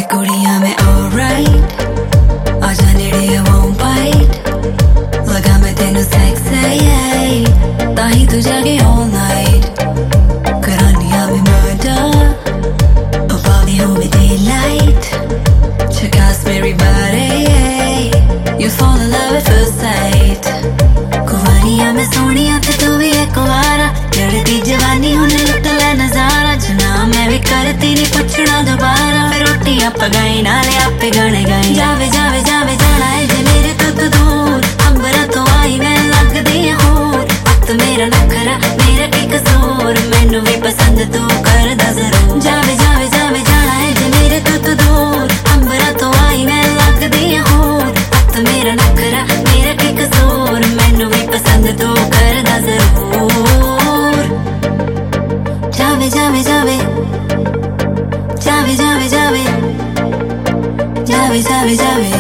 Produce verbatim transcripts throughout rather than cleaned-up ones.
कुड़ियां मैं alright, आजा नेड़े I won't bite, लगा मैं तेनू sexy, ताही तू जागे all night, करानिया मैं murder, about the whole daylight, check out Mary body, you fall in love at first sight, कुवारियां मैं सोनिया ते तू भी एक कुवारा, जड़ती जवानी हुने लुट ले नजारा, जना मैं भी करती नहीं पुछना दोबारा, रोटियां पकाई नाले आपे गाने गाई, जावे जावे जावे जाना है जे मेरे तो तू दूर, अंबरा तो आई मैं लगदी होर, वक्त मेरा नखरा मेरा की कसूर, मैनू भी पसंद तू करदा जरूर, जावे जावे जावे जाना है जे मेरे तो तू दूर, अंबरा तो आई मैं लगदी होर, वक्त मेरा नखरा मेरा की कसूर, मैनू भी पसंद तू करदा जरूर, जावे जावे जावे जावे जावे जावे जावे जावे जावे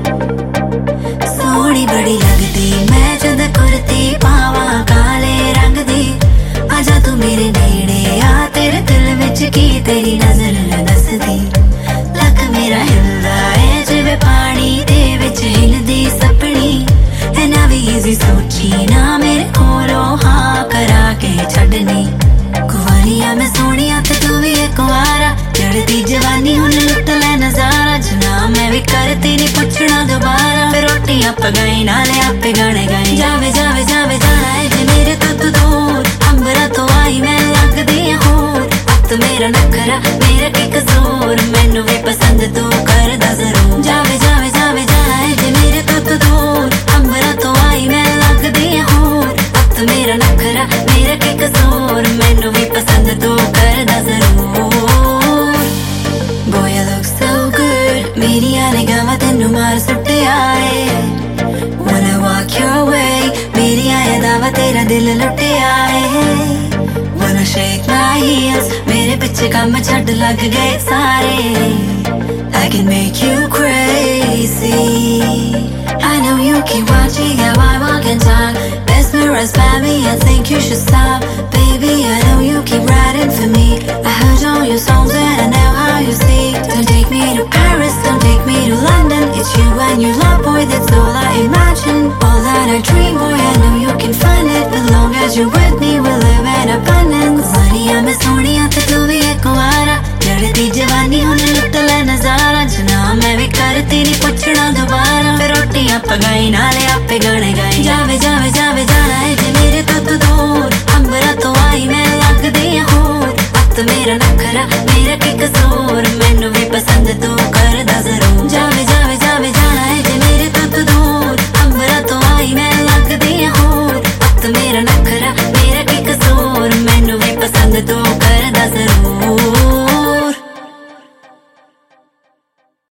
सोहनी बड़ी लगदी मैं जद कुर्ती पावा काले रंग दी, आजा तू मेरे नेड़े आ, तेरे दिल विच की तेरी नजर दसदी, लक मेरा हिलदा है जिवें पानी दे विच हिलदी सपनी, है ना भी इजी सोची ना मेरे कोलों हाँ करा के छड्डनी, कुवारियां मैं सोनिया ते तू भी एक कुवारा, जड़ती जवानी हुन लुट ले नजारा, जना मैं भी करती नहीं पुछना दोबारा, फिर रोटियां पकाई नाले आपे गाने गाई, जावे जावे जावे जाना है जे मेरे तो तू दूर, अंबरा तो आई मैं लगदी होर, वक्त मेरा नखरा मेरा की कसूर, मैनू भी पसंद तू करदा जरूर, जावे जावे जावे जाना है जे मेरे तो तू दूर, अंबरा तो आई मैं लगदी होर, वक्त मेरा नखरा मेरा की कसूर, मैनू भी पसंद तू करदा जरूर, boy you look so good, मेरिया निगाहां तैनू मार सुट्टिया है, wanna walk your way, मेरिया यादां तेरा दिल लुटिया है, wanna shake my heels, मेरे पिछे काम छड्ड लग गए सारे, I can make you crazy, I know you keep watching how I walk and talk, mesmerized by me, I think you should stop, baby I know you keep writing for me, I heard all your songs and I know how you speak, don't take me to Paris, don't take me to London, it's you and your love boy, that's all I imagine, all that I dream boy, I know you can find it, as long as you're with me, we'll live in abundance, कुवारियां मैं सोनिया ते तू भी एक कुवारा, जड़ती जवानी हुन लुट ले नजारा, जना मैं भी करती नहीं पुछना दोबारा, फिर रोटियां पकाई नाले आपे गाने